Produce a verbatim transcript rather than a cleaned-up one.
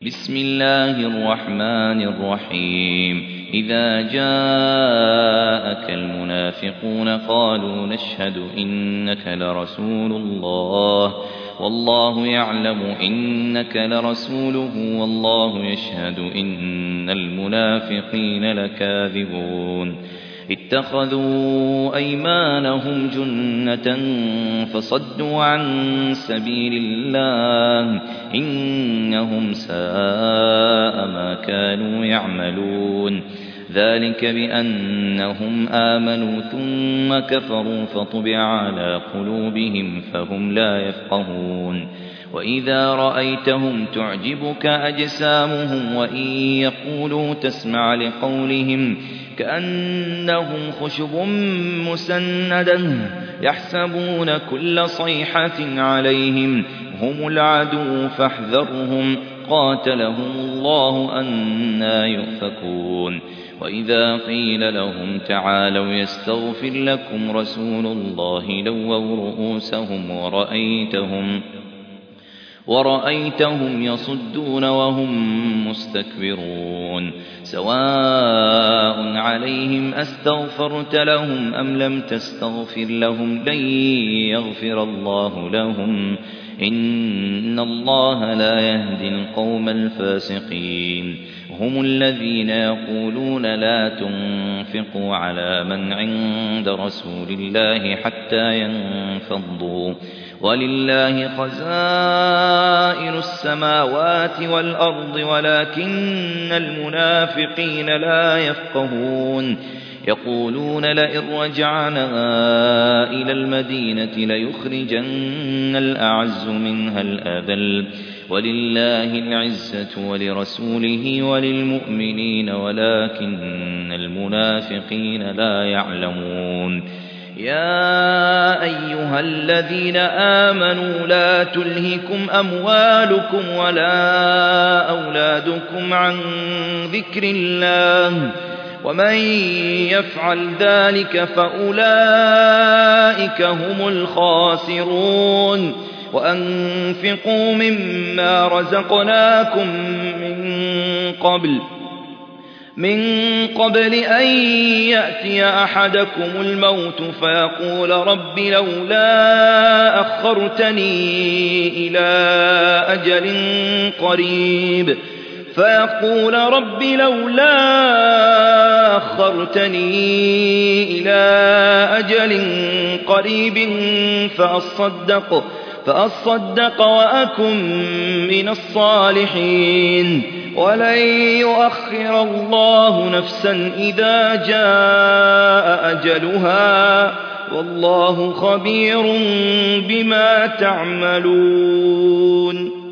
بسم الله الرحمن الرحيم إذا جاءك المنافقون قالوا نشهد إنك لرسول الله والله يعلم إنك لرسوله والله يشهد إن المنافقين لكاذبون اتخذوا أيمانهم جنة فصدوا عن سبيل الله إنهم ساء ما كانوا يعملون ذلك بأنهم آمنوا ثم كفروا فطبع على قلوبهم فهم لا يفقهون وإذا رأيتهم تعجبك أجسامهم وإن يقولوا تسمع لقولهم كأنهم خشب مسندة يحسبون كل صيحة عليهم هم العدو فاحذرهم قاتلهم الله أنى يؤفكون وإذا قيل لهم تعالوا يستغفر لكم رسول الله لووا رؤوسهم ورأيتهم ورأيتهم يصدون وهم مستكبرون سواء عليهم أستغفرت لهم أم لم تستغفر لهم لن يغفر الله لهم إن الله لا يهدي القوم الفاسقين هم الذين يقولون لا تنفقوا على من عند رسول الله حتى ينفضوا ولله خزائن السماوات والأرض ولكن المنافقين لا يفقهون يقولون لئن رجعنا إلى المدينة ليخرجن الأعز منها الأذل ولله العزة ولرسوله وللمؤمنين ولكن المنافقين لا يعلمون يا أيها الذين آمنوا لا تلهكم أموالكم ولا أولادكم عن ذكر الله ومن يفعل ذلك فأولئك هم الخاسرون وأنفقوا مما رزقناكم من قبل من قبل أن يأتي أحدكم الموت فيقول رب لولا أخرتني إلى أجل قريب فيقول رب لولا أخرتني إلى أجل قريب فأصدق فأصدق وأكن من الصالحين ولن يؤخر الله نفسا إذا جاء أجلها والله خبير بما تعملون